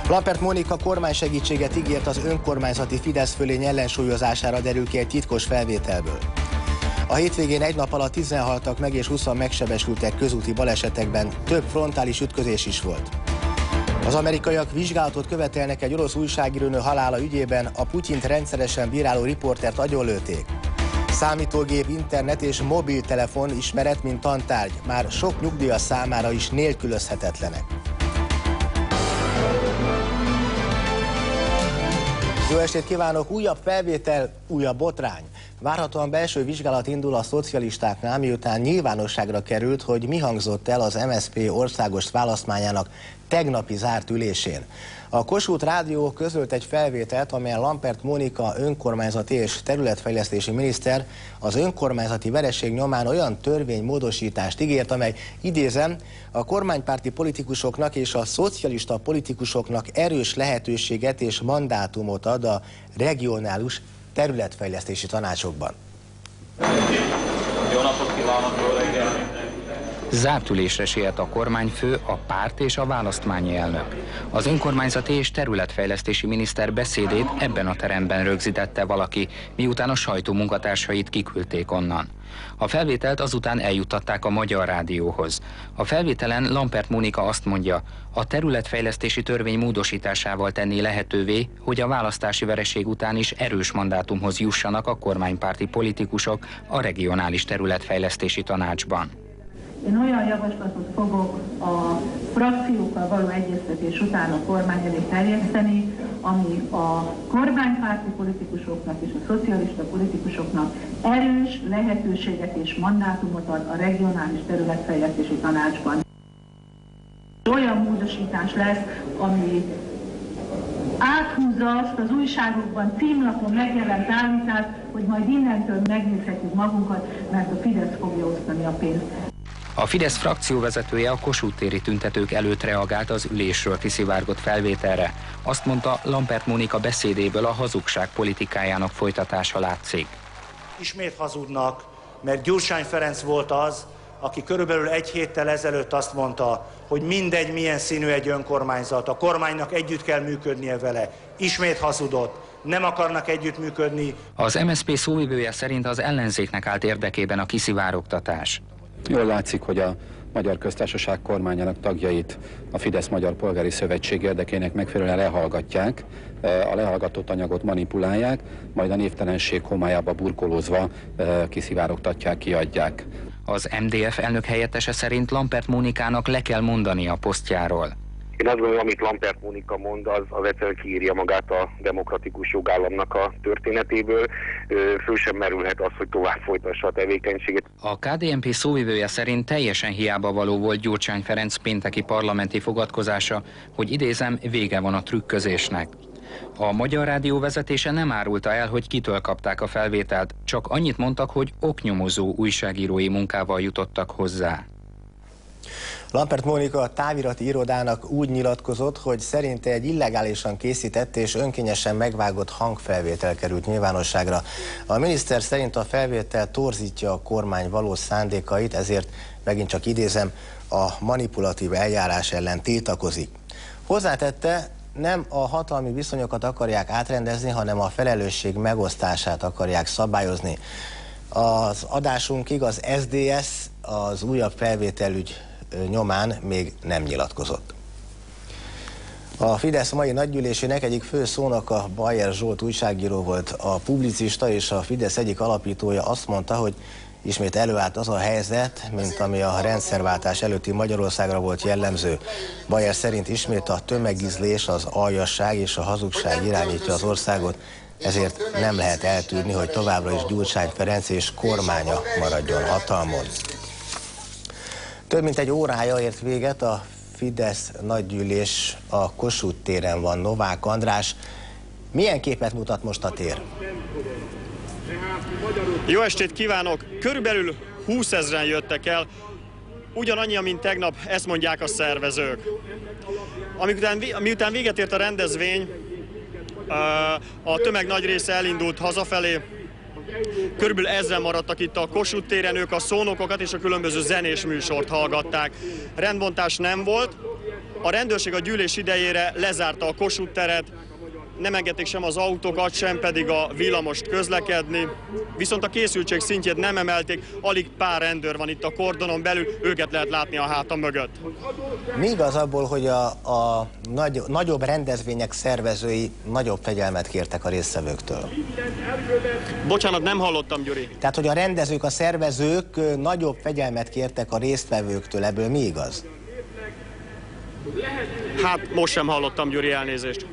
Lampert Mónika kormánysegítséget ígért az önkormányzati Fidesz fölény ellensúlyozására, derül ki egy titkos felvételből. A hétvégén egy nap alatt 10 haltak meg és 20 megsebesültek közúti balesetekben, több frontális ütközés is volt. Az amerikaiak vizsgálatot követelnek egy orosz újságírónő halála ügyében, a Putyint rendszeresen bíráló riportert agyonlőtték. Számítógép, internet és mobiltelefon ismeret, mint tantárgy, már sok nyugdíjas számára is nélkülözhetetlenek. Jó estét kívánok! Újabb felvétel, újabb botrány. Várhatóan belső vizsgálat indul a szocialistáknál, miután nyilvánosságra került, hogy mi hangzott el az MSZP országos választmányának tegnapi zárt ülésén. A Kossuth Rádió közölt egy felvételt, amelyen Lampert Mónika önkormányzati és területfejlesztési miniszter az önkormányzati vereség nyomán olyan törvénymódosítást ígért, amely, idézem, a kormánypárti politikusoknak és a szocialista politikusoknak erős lehetőséget és mandátumot ad a regionális területfejlesztési tanácsokban. Jó napot kívánok, jó reggelt! Zárt ülésre siet a kormányfő, a párt és a választmányi elnök. Az önkormányzati és területfejlesztési miniszter beszédét ebben a teremben rögzítette valaki, miután a sajtó munkatársait kiküldték onnan. A felvételt azután eljuttatták a Magyar Rádióhoz. A felvételen Lampert Mónika azt mondja, a területfejlesztési törvény módosításával tenné lehetővé, hogy a választási vereség után is erős mandátumhoz jussanak a kormánypárti politikusok a regionális területfejlesztési tanácsban. Én olyan javaslatot fogok a frakciókkal való egyeztetés után a kormány elé terjeszteni, ami a kormánypárti politikusoknak és a szocialista politikusoknak erős lehetőséget és mandátumot ad a regionális területfejlesztési tanácsban. Olyan módosítás lesz, ami áthúzza azt az újságokban címlapon megjelent állítást, hogy majd innentől megnézhetjük magunkat, mert a Fidesz fogja osztani a pénzt. A Fidesz frakcióvezetője a Kossuth téri tüntetők előtt reagált az ülésről kiszivárgott felvételre. Azt mondta, Lampert Mónika beszédéből a hazugság politikájának folytatása látszik. Ismét hazudnak, mert Gyurcsány Ferenc volt az, aki körülbelül egy héttel ezelőtt azt mondta, hogy mindegy milyen színű egy önkormányzat, a kormánynak együtt kell működnie vele. Ismét hazudott. Nem akarnak együttműködni. Az MSZP szóvivője szerint az ellenzéknek állt érdekében a kiszivárogtatás. Jól látszik, hogy a Magyar Köztársaság kormányának tagjait a Fidesz Magyar Polgári Szövetség érdekének megfelelően lehallgatják, a lehallgatott anyagot manipulálják, majd a névtelenség homályába burkolózva kiszivárogtatják, kiadják. Az MDF elnök helyettese szerint Lampert Mónikának le kell mondani a posztjáról. Én azt gondolom, amit Lampert Mónika mond, az egyszerűen kiírja magát a demokratikus jogállamnak a történetéből. Föl sem merülhet az, hogy tovább folytassa a tevékenységet. A KDNP szóvivője szerint teljesen hiába való volt Gyurcsány Ferenc pénteki parlamenti fogadkozása, hogy idézem, vége van a trükközésnek. A Magyar Rádió vezetése nem árulta el, hogy kitől kapták a felvételt, csak annyit mondtak, hogy oknyomozó újságírói munkával jutottak hozzá. Lampert Mónika a távirati irodának úgy nyilatkozott, hogy szerinte egy illegálisan készített és önkényesen megvágott hangfelvétel került nyilvánosságra. A miniszter szerint a felvétel torzítja a kormány valós szándékait, ezért megint csak idézem, a manipulatív eljárás ellen tiltakozik. Hozzátette, nem a hatalmi viszonyokat akarják átrendezni, hanem a felelősség megosztását akarják szabályozni. Az adásunkig az SZDSZ az újabb felvételügy nyomán még nem nyilatkozott. A Fidesz mai nagygyűlésének egyik fő szónoka Bayer Zsolt újságíró volt. A publicista és a Fidesz egyik alapítója azt mondta, hogy ismét előállt az a helyzet, mint ami a rendszerváltás előtti Magyarországra volt jellemző. Bayer szerint ismét a tömegizlés, az aljasság és a hazugság irányítja az országot, ezért nem lehet eltűrni, hogy továbbra is Gyurcsány Ferenc és kormánya maradjon hatalmon. Több mint egy órája ért véget a Fidesz nagygyűlés, a Kossuth téren van. Novák András, milyen képet mutat most a tér? Jó estét kívánok! Körülbelül 20 000-en jöttek el, ugyanannyi, mint tegnap, ezt mondják a szervezők. Miután véget ért a rendezvény, a tömeg nagy része elindult hazafelé. Körülbelül 1000 maradtak itt a Kossuth téren, ők a szónokokat és a különböző zenés műsort hallgatták. Rendbontás nem volt, A rendőrség a gyűlés idejére lezárta a Kossuth teret, nem engedték sem az autókat, sem pedig a villamost közlekedni, viszont a készültség szintjét nem emelték, alig pár rendőr van itt a kordonon belül, őket lehet látni a háta mögött. Mi igaz abból, hogy a nagyobb rendezvények szervezői nagyobb fegyelmet kértek a résztvevőktől? Bocsánat, nem hallottam, Gyuri. Tehát, hogy a rendezők, a szervezők nagyobb fegyelmet kértek a résztvevőktől, ebből mi igaz? Hát most sem hallottam, Gyuri, elnézést.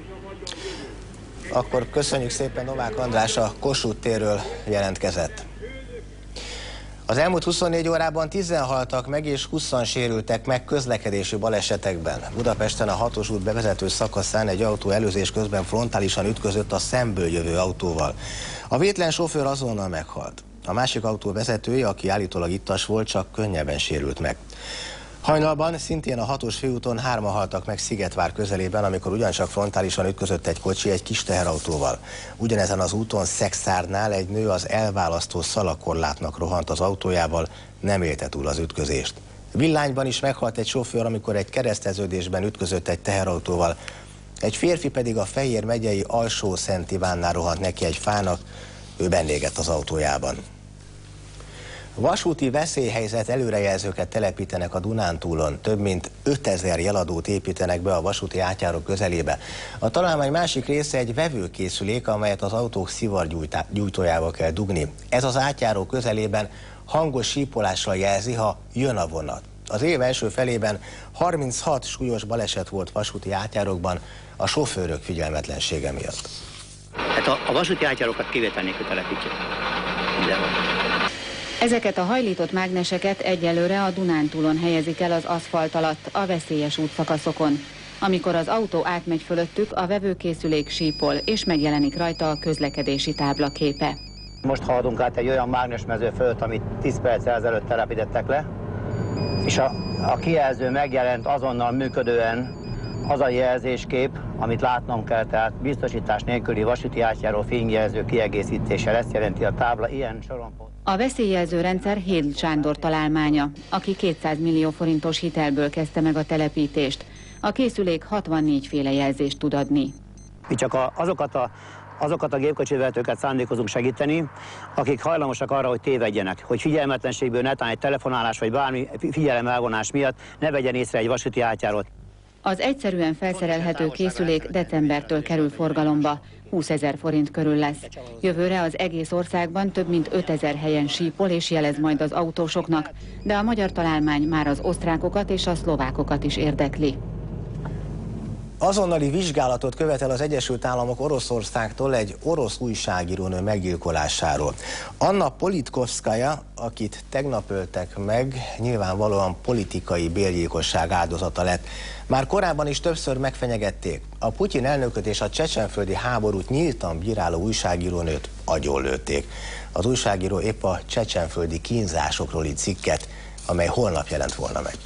Akkor köszönjük szépen, Novák András a Kossuth térről jelentkezett. Az elmúlt 24 órában 10-en haltak meg és 20-an sérültek meg közlekedési balesetekben. Budapesten a 6-os út bevezető szakaszán egy autó előzés közben frontálisan ütközött a szemből jövő autóval. A vétlen sofőr azonnal meghalt. A másik autó vezetője, aki állítólag ittas volt, csak könnyebben sérült meg. Hajnalban szintén a 6-os főúton 3-an haltak meg Szigetvár közelében, amikor ugyancsak frontálisan ütközött egy kocsi egy kis teherautóval. Ugyanezen az úton Szexárdnál egy nő az elválasztó szalakorlátnak rohant az autójával, nem élte túl az ütközést. Villányban is meghalt egy sofőr, amikor egy kereszteződésben ütközött egy teherautóval. Egy férfi pedig a Fejér megyei Alsó-Szent Ivánnál rohant neki egy fának, ő bennégett az autójában. Vasúti veszélyhelyzet előrejelzőket telepítenek a Dunántúlon. Több mint 5000 jeladót építenek be a vasúti átjárók közelébe. A találmány másik része egy vevőkészülék, amelyet az autók szivargyújtójával kell dugni. Ez az átjáró közelében hangos sípolással jelzi, ha jön a vonat. Az év első felében 36 súlyos baleset volt vasúti átjárókban a sofőrök figyelmetlensége miatt. Hát a vasúti átjárókat kivétel nélkül telepítjük. Mindenhol. Ezeket a hajlított mágneseket egyelőre a Dunántúlon helyezik el az aszfalt alatt, a veszélyes útszakaszokon. Amikor az autó átmegy fölöttük, a vevőkészülék sípol, és megjelenik rajta a közlekedési tábla képe. Most haladunk át egy olyan mágnesmező fölött, amit 10 perccel ezelőtt telepítettek le, és a kijelző megjelent azonnal működően az a jelzéskép, amit látnom kell, tehát biztosítás nélküli vasúti átjáró fényjelző kiegészítése, ezt jelenti a tábla, ilyen soron. A veszélyjelző rendszer Hédl Sándor találmánya, aki 200 millió forintos hitelből kezdte meg a telepítést. A készülék 64 féle jelzést tud adni. Mi csak azokat a gépkocsivezetőket szándékozunk segíteni, akik hajlamosak arra, hogy tévedjenek, hogy figyelmetlenségből netán egy telefonálás vagy bármi figyelemelvonás miatt ne vegyen észre egy vasúti átjárót. Az egyszerűen felszerelhető készülék decembertől kerül forgalomba, 20 000 forint körül lesz. Jövőre az egész országban több mint 5000 helyen sípol és jelez majd az autósoknak, de a magyar találmány már az osztrákokat és a szlovákokat is érdekli. Azonnali vizsgálatot követel az Egyesült Államok Oroszországtól egy orosz újságírónő meggyilkolásáról. Anna Politkovskaja, akit tegnap öltek meg, nyilvánvalóan politikai bérgyilkosság áldozata lett. Már korábban is többször megfenyegették. A Putyin elnököt és a csecsenföldi háborút nyíltan bíráló újságírónőt agyonlőtték. Az újságíró épp a csecsenföldi kínzásokról írt cikket, amely holnap jelent volna meg.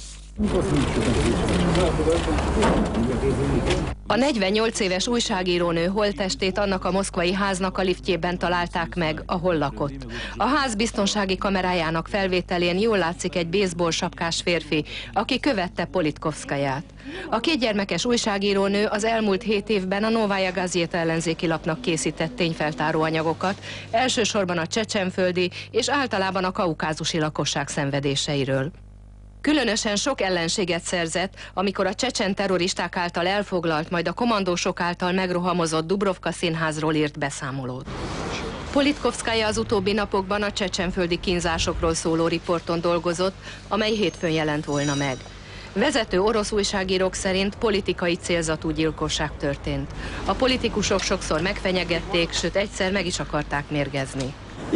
A 48 éves újságírónő holttestét annak a moszkvai háznak a liftjében találták meg, ahol lakott. A ház biztonsági kamerájának felvételén jól látszik egy baseball sapkás férfi, aki követte Politkovskaját. A kétgyermekes újságírónő az elmúlt 7 évben a Novaja Gazeta ellenzéki lapnak készített tényfeltáró anyagokat, elsősorban a csecsenföldi és általában a kaukázusi lakosság szenvedéseiről. Különösen sok ellenséget szerzett, amikor a csecsen terroristák által elfoglalt, majd a kommandósok által megrohamozott Dubrovka színházról írt beszámolót. Politkovskaja az utóbbi napokban a csecsenföldi kínzásokról szóló riporton dolgozott, amely hétfőn jelent volna meg. Vezető orosz újságírók szerint politikai célzatú gyilkosság történt. A politikusok sokszor megfenyegették, sőt egyszer meg is akarták mérgezni.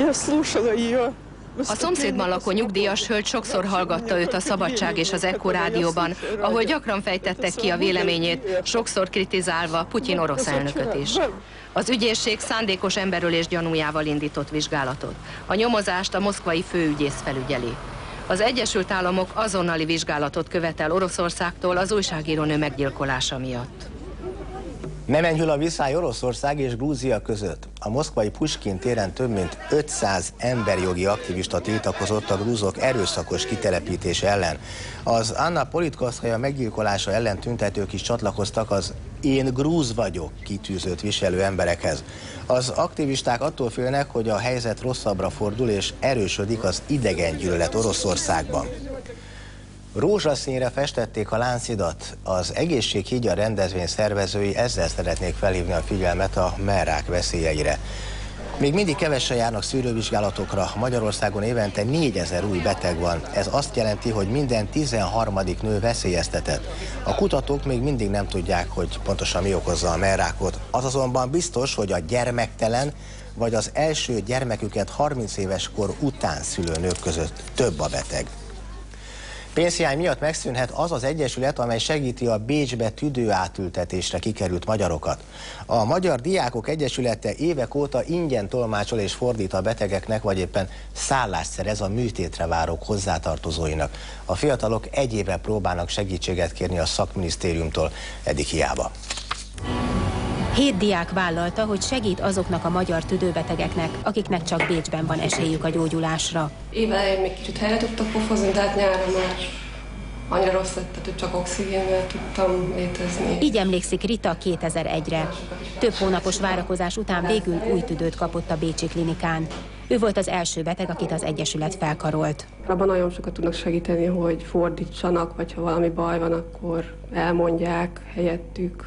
A szomszédban lakó nyugdíjas hölgy sokszor hallgatta őt a Szabadság és az Echo rádióban, ahol gyakran fejtettek ki a véleményét, sokszor kritizálva Putyin orosz elnököt is. Az ügyészség szándékos emberölés gyanújával indított vizsgálatot. A nyomozást a moszkvai főügyész felügyeli. Az Egyesült Államok azonnali vizsgálatot követel Oroszországtól az újságírónő meggyilkolása miatt. Nem enyhül a viszály Oroszország és Grúzia között. A moszkvai Puskin téren több mint 500 emberjogi aktivista tiltakozott a grúzok erőszakos kitelepítése ellen. Az Anna Politkovszkaja meggyilkolása ellen tüntetők is csatlakoztak az "Én grúz vagyok" kitűzőt viselő emberekhez. Az aktivisták attól félnek, hogy a helyzet rosszabbra fordul és erősödik az idegengyűlölet Oroszországban. Rózsaszínre festették a Láncidat. Az Egészséghídja rendezvény szervezői ezzel szeretnék felhívni a figyelmet a mellrák veszélyeire. Még mindig kevesen járnak szűrővizsgálatokra. Magyarországon évente 4000 új beteg van. Ez azt jelenti, hogy minden 13. nő veszélyeztetett. A kutatók még mindig nem tudják, hogy pontosan mi okozza a mellrákot. Az azonban biztos, hogy a gyermektelen vagy az első gyermeküket 30 éves kor után szülő nők között több a beteg. Pénzhiány miatt megszűnhet az az egyesület, amely segíti a Bécsbe tüdőátültetésre kikerült magyarokat. A Magyar Diákok Egyesülete évek óta ingyen tolmácsol és fordít a betegeknek, vagy éppen szállást szerez a műtétre várók hozzátartozóinak. A fiatalok egy éve próbálnak segítséget kérni a szakminisztériumtól, eddig hiába. 7 diák vállalta, hogy segít azoknak a magyar tüdőbetegeknek, akiknek csak Bécsben van esélyük a gyógyulásra. Évelején még kicsit helyre tudtak pofozni, de hát nyáron már annyira rossz lett, hogy csak oxigénvel tudtam létezni. Így emlékszik Rita 2001-re. Több hónapos várakozás után végül új tüdőt kapott a bécsi klinikán. Ő volt az első beteg, akit az egyesület felkarolt. Abban nagyon sokat tudnak segíteni, hogy fordítsanak, vagy ha valami baj van, akkor elmondják helyettük.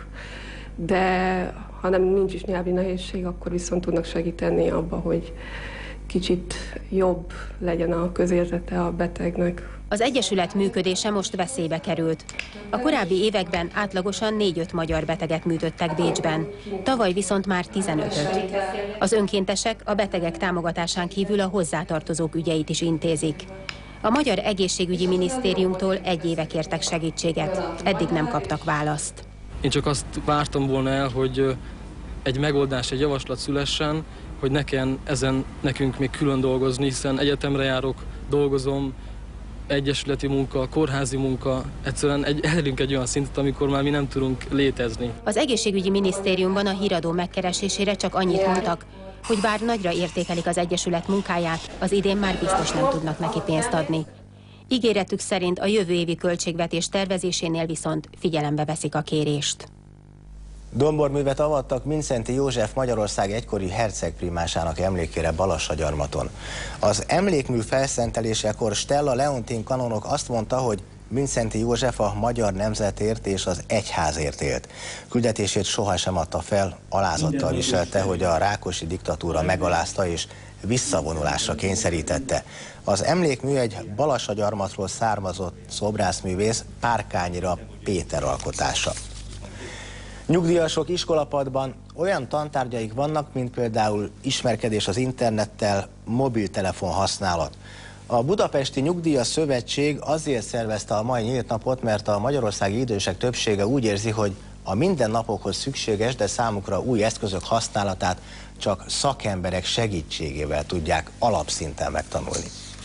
De ha nincs is nyelvi nehézség, akkor viszont tudnak segíteni abba, hogy kicsit jobb legyen a közérzete a betegnek. Az egyesület működése most veszélybe került. A korábbi években átlagosan 4-5 magyar beteget műtöttek Bécsben, tavaly viszont már 15-öt. Az önkéntesek a betegek támogatásán kívül a hozzátartozók ügyeit is intézik. A Magyar Egészségügyi Minisztériumtól egy éve kértek segítséget, eddig nem kaptak választ. Én csak azt vártam volna el, hogy egy megoldás, egy javaslat szülessen, hogy ne kelljen ezen nekünk még külön dolgozni, hiszen egyetemre járok, dolgozom, egyesületi munka, kórházi munka, egyszerűen elérünk egy olyan szintet, amikor már mi nem tudunk létezni. Az Egészségügyi Minisztériumban a híradó megkeresésére csak annyit mondtak, hogy bár nagyra értékelik az egyesület munkáját, az idén már biztos nem tudnak neki pénzt adni. Ígéretük szerint a jövő évi költségvetés tervezésénél viszont figyelembe veszik a kérést. Domborművet avattak Mindszenty József Magyarország egykori hercegprimásának emlékére Balassagyarmaton. Az emlékmű felszentelésekor Stella Leontin kanonok azt mondta, hogy Mindszenty József a magyar nemzetért és az egyházért élt. Küldetését sohasem adta fel, alázattal viselte, hogy a Rákosi diktatúra megalázta és visszavonulásra kényszerítette. Az emlékmű egy Balassagyarmatról származott szobrászművész, Párkányira Péter alkotása. Nyugdíjasok iskolapadban olyan tantárgyaik vannak, mint például ismerkedés az internettel, mobiltelefon használat. A Budapesti Nyugdíjas Szövetség azért szervezte a mai nyílt napot, mert a magyarországi idősek többsége úgy érzi, hogy a mindennapokhoz szükséges, de számukra új eszközök használatát csak szakemberek segítségével tudják alapszinten megtanulni.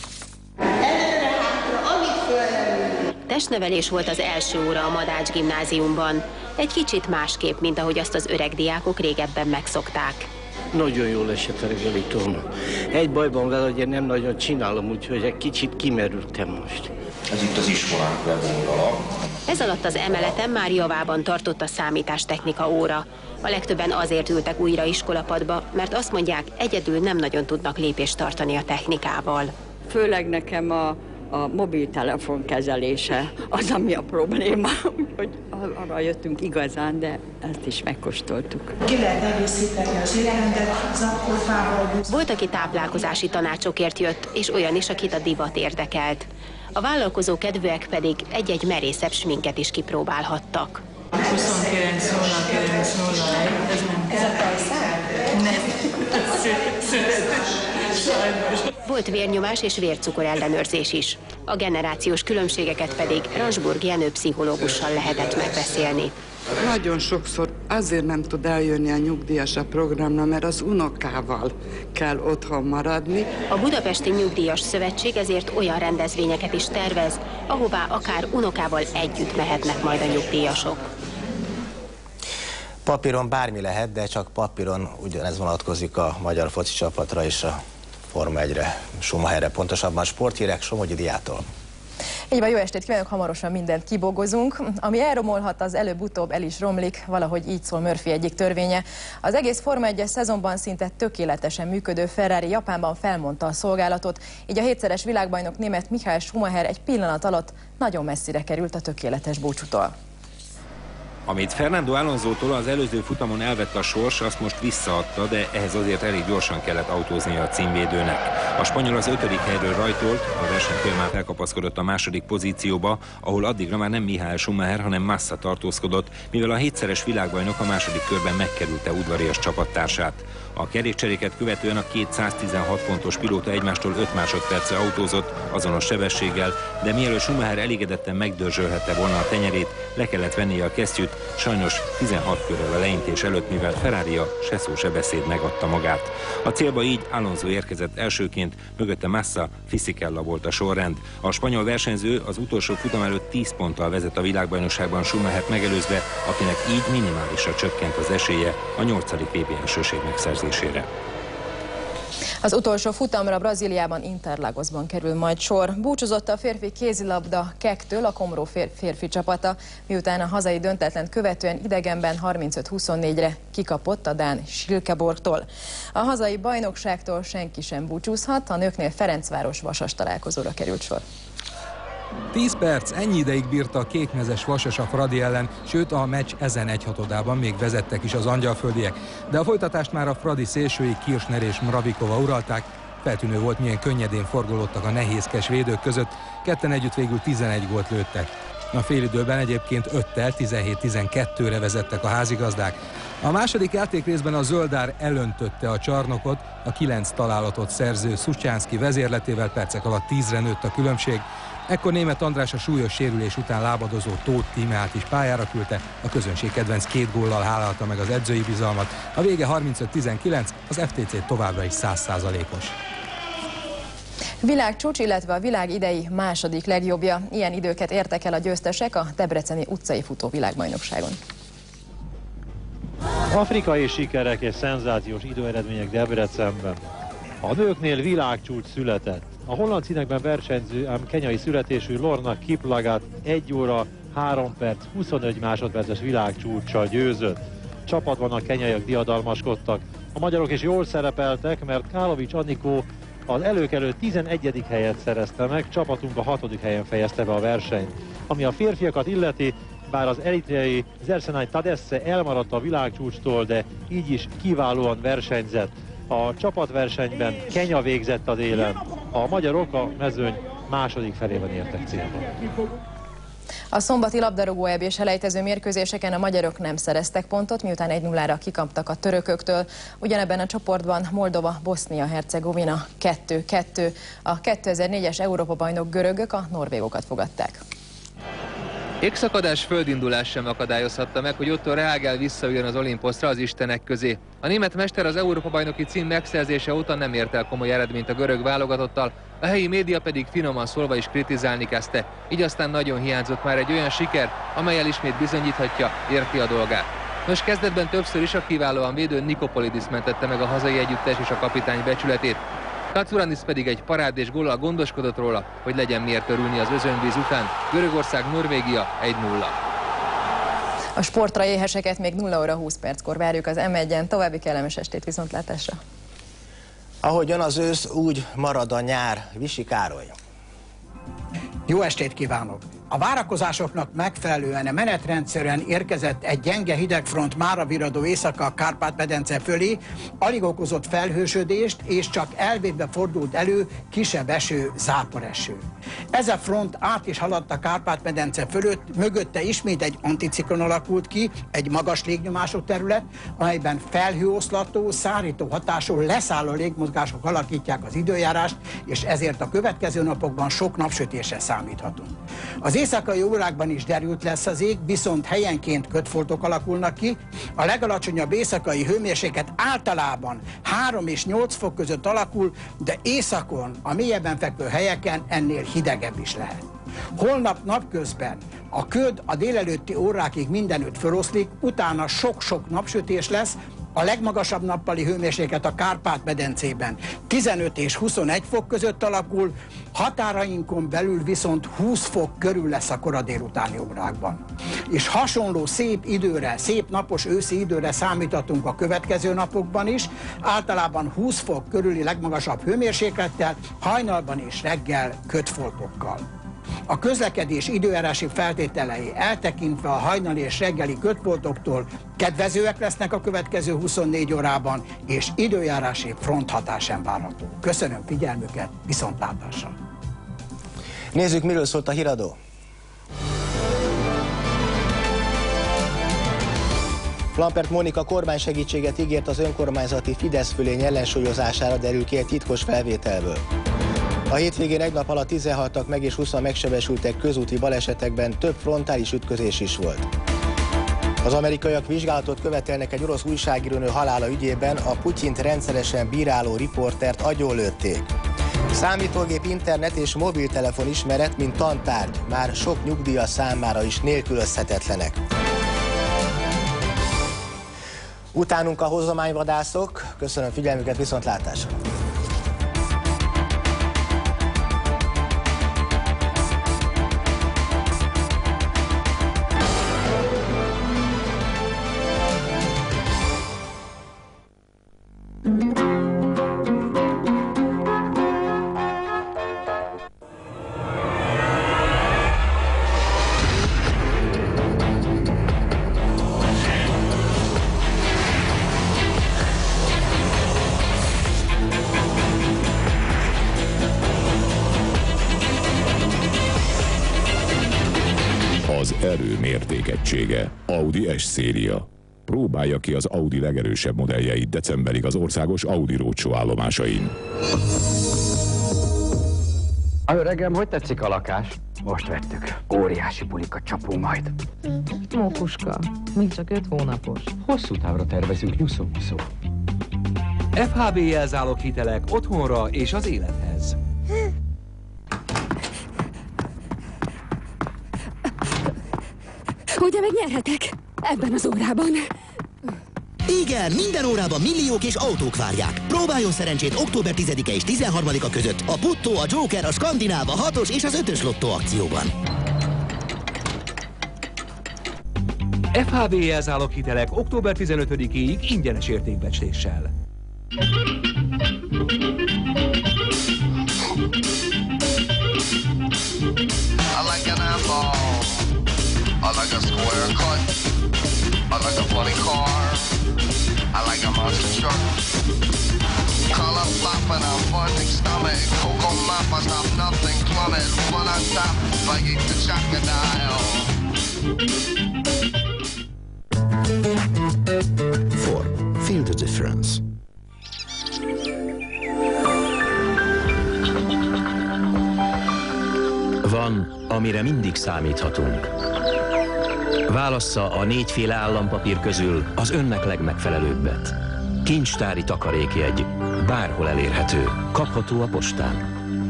Testnevelés volt az első óra a Madács gimnáziumban. Egy kicsit másképp, mint ahogy azt az öreg diákok régebben megszokták. Nagyon jól esett a reggelitón. Egy baj van vele, hogy én nem nagyon csinálom, úgyhogy egy kicsit kimerültem most. Ez itt az iskolánk weboldala. Ez alatt az emeleten már javában tartott a számítástechnika óra. A legtöbben azért ültek újra iskolapadba, mert azt mondják, egyedül nem nagyon tudnak lépést tartani a technikával. Főleg nekem a mobiltelefon kezelése az, ami a probléma, úgyhogy arra jöttünk igazán, de ezt is megkóstoltuk. Ki lehet egészíteni az étrendet zakkorfával. Volt, aki táplálkozási tanácsokért jött, és olyan is, akit a divat érdekelt. A vállalkozó kedvűek pedig egy-egy merészebb sminket is kipróbálhattak. 29.09.01, ez nem kell. Ez a tajszám? Nem. Volt vérnyomás és vércukor ellenőrzés is. A generációs különbségeket pedig Ransburg Jenő pszichológussal lehetett megbeszélni. Nagyon sokszor azért nem tud eljönni a nyugdíjas a programra, mert az unokával kell otthon maradni. A Budapesti Nyugdíjas Szövetség ezért olyan rendezvényeket is tervez, ahová akár unokával együtt mehetnek majd a nyugdíjasok. Papíron bármi lehet, de csak papíron ugyanez vonatkozik a magyar foci csapatra és a Forma 1-re, Schumacherre, pontosabban sporthírek Somogyi Diától. Így van, jó estét kívánok, hamarosan mindent kibogozunk. Ami elromolhat, az előbb-utóbb el is romlik, valahogy így szól Murphy egyik törvénye. Az egész Forma 1-es szezonban szinte tökéletesen működő Ferrari Japánban felmondta a szolgálatot, így a 7-szeres világbajnok német Michael Schumacher egy pillanat alatt nagyon messzire került a tökéletes búcsútól. Amit Fernando Alonsótól az előző futamon elvett a sors, azt most visszaadta, de ehhez azért elég gyorsan kellett autóznia a címvédőnek. A spanyol az 5. helyről rajtolt, a verseny folyamán felkapaszkodott a második pozícióba, ahol addigra már nem Michael Schumacher, hanem Massa tartózkodott, mivel a 7-szeres világbajnok a második körben megkerülte udvarias csapattársát. A kerékcseréket követően a két 116 pontos pilóta egymástól 5 másodperce autózott azonos sebességgel, de mielőtt Schumacher elégedetten megdörzsölhette volna a tenyerét, le kellett vennie a kesztyűt, sajnos 16 körrel a leintés előtt, mivel Ferraria se szó se beszéd megadta magát. A célba így Alonso érkezett elsőként, mögötte Massa, Fisichella volt a sorrend. A spanyol versenyző az utolsó futam előtt 10 ponttal vezet a világbajnokságban Schumachert megelőzve, akinek így minimálisra csökkent az esélye a 8. VB elsőség megszerzésére. Az utolsó futamra Brazíliában, Interlagosban kerül majd sor. Búcsúzott a férfi kézilabda KEK-től a Komró férfi csapata, miután a hazai döntetlent követően idegenben 35-24-re kikapott a dán Silkeborgtól. A hazai bajnokságtól senki sem búcsúzhat, a nőknél Ferencváros-Vasas találkozóra került sor. 10 perc, ennyi ideig bírta a kékmezes Vasas a Fradi ellen, sőt a meccs ezen egyhatodában még vezettek is az angyalföldiek, de a folytatást már a Fradi szélsői Kirchner és Mravikova uralták. Feltűnő volt, milyen könnyedén forgolódtak a nehézkes védők között, ketten együtt végül 11 gólt lőttek. A félidőben egyébként 5-tel 17-12-re vezettek a házigazdák. A második játékrészben a Zöldár elöntötte a csarnokot, a 9 találatot szerző Szucsánszky vezérletével percek alatt 10-re nőtt a különbség. Ekkor Németh András a súlyos sérülés után lábadozó Tóth Tímeát is pályára küldte, a közönség kedvenc 2 góllal hálálta meg az edzői bizalmat. A vége 35-19, az FTC továbbra is 100%-os. Világcsúcs, illetve a világ idei második legjobbja. Ilyen időket értek el a győztesek a debreceni utcai futó világbajnokságon. Afrikai sikerek és szenzációs időeredmények Debrecenben. A nőknél világcsúcs született. A holland színekben versenyző, ám kenyai születésű Lorna Kiplagat 1 óra 3 perc 25 másodperces világcsúccsal győzött. Csapatban a kenyaiak diadalmaskodtak. A magyarok is jól szerepeltek, mert Kálovics Anikó az előkelő 11. helyet szerezte meg, csapatunk a 6. helyen fejezte be a versenyt. Ami a férfiakat illeti, bár az eritreai Zersenay Tadesse elmaradt a világcsúcstól, de így is kiválóan versenyzett. A csapatversenyben Kenya végzett az élen, a magyarok a mezőny második felében értek célba. A szombati labdarúgó EB és selejtező mérkőzéseken a magyarok nem szereztek pontot, miután 1-0-ra kikaptak a törököktől. Ugyanebben a csoportban Moldova, Bosznia-Hercegovina 2-2. A 2004-es Európa-bajnok görögök a norvégokat fogadták. Égszakadás, földindulás sem akadályozhatta meg, hogy Otto Rehhagel visszaüljön az Olimposzra az istenek közé. A német mester az Európa-bajnoki cím megszerzése óta nem ért el komoly eredményt a görög válogatottal, a helyi média pedig finoman szólva is kritizálni kezdte. Így aztán nagyon hiányzott már egy olyan siker, amellyel ismét bizonyíthatja, érti a dolgát. Nos, kezdetben többször is a kiválóan védő Nikopolidis mentette meg a hazai együttes és a kapitány becsületét. Katsouranis pedig egy parádés góllal gondoskodott róla, hogy legyen miért örülni az özönvíz után. Görögország-Norvégia 1-0. A sportra éheseket még 0 óra 20 perckor várjuk az M1-en. További kellemes estét, viszontlátásra! Ahogy jön az ősz, úgy marad a nyár. Visi Károly. Jó estét kívánok! A várakozásoknak megfelelően menetrendszerűen érkezett egy gyenge hidegfront mára viradó éjszaka a Kárpát-medence fölé, alig okozott felhősödést, és csak elvétve fordult elő kisebb eső, záporeső. Ez a front át is haladt a Kárpát-medence fölött, mögötte ismét egy anticiklon alakult ki, egy magas légnyomású terület, amelyben felhőoszlató, szárító hatású leszálló légmozgások alakítják az időjárást, és ezért a következő napokban sok napsütésre számíthatunk. Az éjszakai órákban is derült lesz az ég, viszont helyenként kötfoltok alakulnak ki. A legalacsonyabb éjszakai hőmérséklet általában 3 és 8 fok között alakul, de északon, a mélyebben fekvő helyeken ennél hidegebb is lehet. Holnap napközben a köd a délelőtti órákig mindenütt feloszlik, utána sok-sok napsütés lesz, a legmagasabb nappali hőmérséklet a Kárpát-medencében 15 és 21 fok között alakul, határainkon belül viszont 20 fok körül lesz a kora délutáni órákban. És hasonló szép időre, szép napos őszi időre számíthatunk a következő napokban is, általában 20 fok körüli legmagasabb hőmérséklettel, hajnalban és reggel ködfoltokkal. A közlekedés időjárási feltételei eltekintve a hajnali és reggeli ködfoltoktól kedvezőek lesznek a következő 24 órában, és időjárási fronthatás sem várható. Köszönöm figyelmüket, viszontlátásra! Nézzük, miről szólt a híradó. Lampert Mónika kormánysegítséget ígért az önkormányzati Fidesz-fölény ellensúlyozására, derül ki egy titkos felvételből. A hétvégén egy nap alatt 10 haltak meg és 20-an megsebesültek közúti balesetekben, több frontális ütközés is volt. Az amerikaiak vizsgálatot követelnek egy orosz újságírónő halála ügyében, a Putyint rendszeresen bíráló riportert agyonlőtték. Számítógép, internet és mobiltelefon ismeret, mint tantárgy, már sok nyugdíjas számára is nélkülözhetetlenek. Utánunk a hozományvadászok. Köszönöm figyelmüket, viszontlátásra! Az erő mértékegysége. Audi S-széria. Próbálja ki az Audi legerősebb modelljeit decemberig az országos Audi Roadshow állomásain. A öregem, hogy tetszik a lakás? Most vettük. Óriási bulika csapó majd. Mókuska, még csak 5 hónapos. Hosszú távra tervezünk, nyuszó-nyuszó. FHB jelzálog hitelek otthonra és az élethez. Ugye megnyerhetek ebben az órában? Igen, minden órában milliók és autók várják. Próbáljon szerencsét október 10-e és 13-a között a Puttó, a Joker, a Skandináv, a 6-os és az 5-ös lottó akcióban. FHB jelzálog hitelek október 15-ig ingyenes értékbecsléssel. I like an apple. I like a square cut. I like a funny car. I like a monster truck. Color popping, a funding stomach. Cocoa mop, I stop nothing plummet. One on top, if I eat the crocodile. Ford. Feel the difference. Van, amire mindig számíthatunk. Válassza a 4 féle állampapír közül az önnek legmegfelelőbbet. Kincstári takarékjegy, bárhol elérhető, kapható a postán.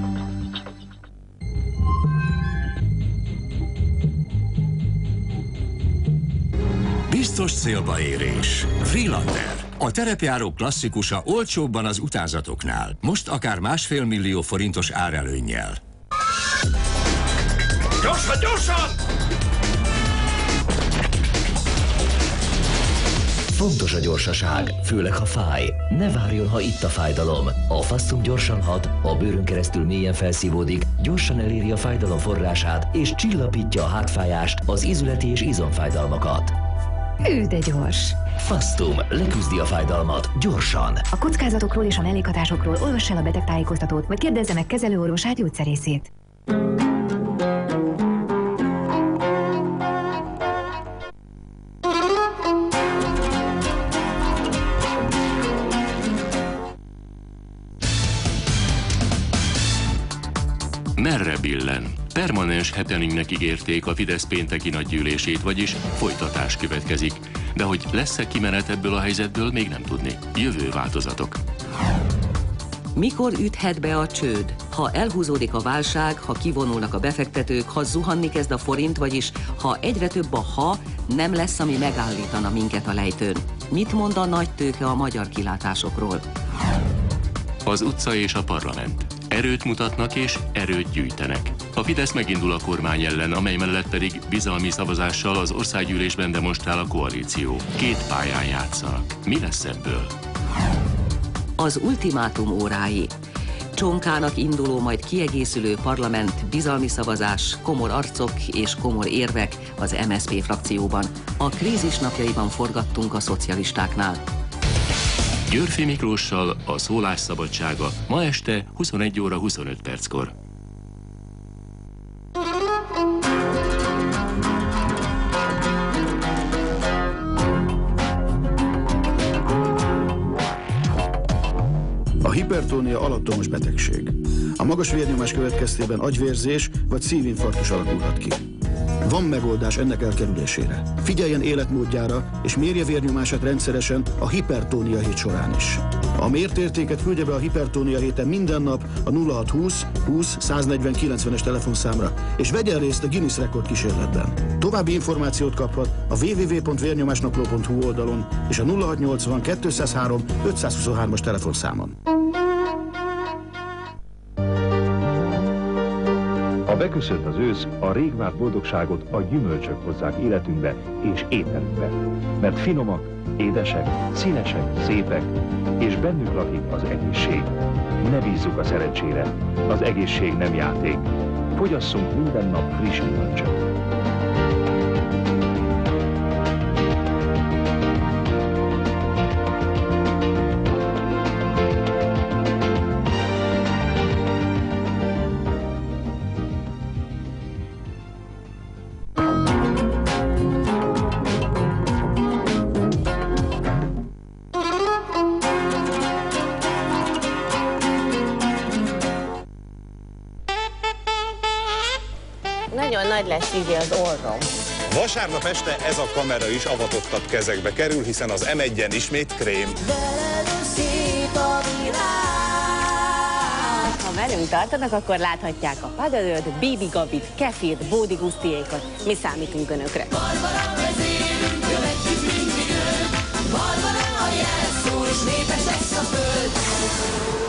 Biztos célba érés. Freelander. A terepjáró klasszikusa olcsóbban az utánzatoknál. Most akár 1,5 millió forintos árelőnnyel. Gyorsan, gyorsan! Fontos a gyorsaság, főleg ha fáj. Ne várjon, ha itt a fájdalom. A Fastum gyorsan hat, a bőrön keresztül mélyen felszívódik, gyorsan eléri a fájdalom forrását, és csillapítja a hátfájást, az izületi és izomfájdalmakat. Hű, de gyors! Fastum leküzdi a fájdalmat gyorsan. A kockázatokról és a mellékhatásokról olvass el a betegtájékoztatót, vagy kérdezze meg kezelőorvosát, gyógyszerészét. Merre billen? Permanens happeningnek ígérték a Fidesz pénteki nagygyűlését, vagyis folytatás következik. De hogy lesz-e kimenet ebből a helyzetből, még nem tudni. Jövő változatok. Mikor üthet be a csőd? ha elhúzódik a válság, ha kivonulnak a befektetők, ha zuhanni kezd a forint, vagyis ha egyre több a ha, nem lesz, ami megállítana minket a lejtőn. Mit mond a nagy tőke a magyar kilátásokról? Az utca és a parlament. Erőt mutatnak és erőt gyűjtenek. A Fidesz megindul a kormány ellen, amely mellett pedig bizalmi szavazással az országgyűlésben demonstrál a koalíció. Két pályán játszanak. Mi lesz ebből? Az ultimátum órái. Csonkának induló, majd kiegészülő parlament, bizalmi szavazás, komor arcok és komor érvek az MSZP frakcióban. A krízis napjaiban forgattunk a szocialistáknál. Györfi Miklóssal a szólásszabadsága ma este 21 óra 25 perckor. A hipertónia alattomos betegség. A magas vérnyomás következtében agyvérzés vagy szívinfarktus alakulhat ki. Van megoldás ennek elkerülésére. Figyeljen életmódjára, és mérje vérnyomását rendszeresen a hipertónia hét során is. A mért értéket küldje be a hipertónia héten minden nap a 0620 20 140 90-es telefonszámra, és vegyen részt a Guinness rekord kísérletben. További információt kaphat a www.vérnyomásnapló.hu oldalon és a 0680 203 523-as telefonszámon. Ha beköszönt az ősz, a rég várt boldogságot a gyümölcsök hozzák életünkbe és ételünkbe. Mert finomak, édesek, színesek, szépek, és bennük lakik az egészség. Ne bízzuk a szerencsére, az egészség nem játék. Fogyasszunk minden nap friss gyümölcsöt. Nagyon nagy lesz így az orrom. Vasárnap este ez a kamera is avatottabb kezekbe kerül, hiszen az M1-en ismét krém. Ha velünk tartanak, akkor láthatják a Padadőt, Bibi Gabit, Kefirt, Bódi Gusztiékat. Mi számítunk önökre. Barbara vezérünk, követjük mindig őt. Barbara a jelszó, és népes lesz a föld.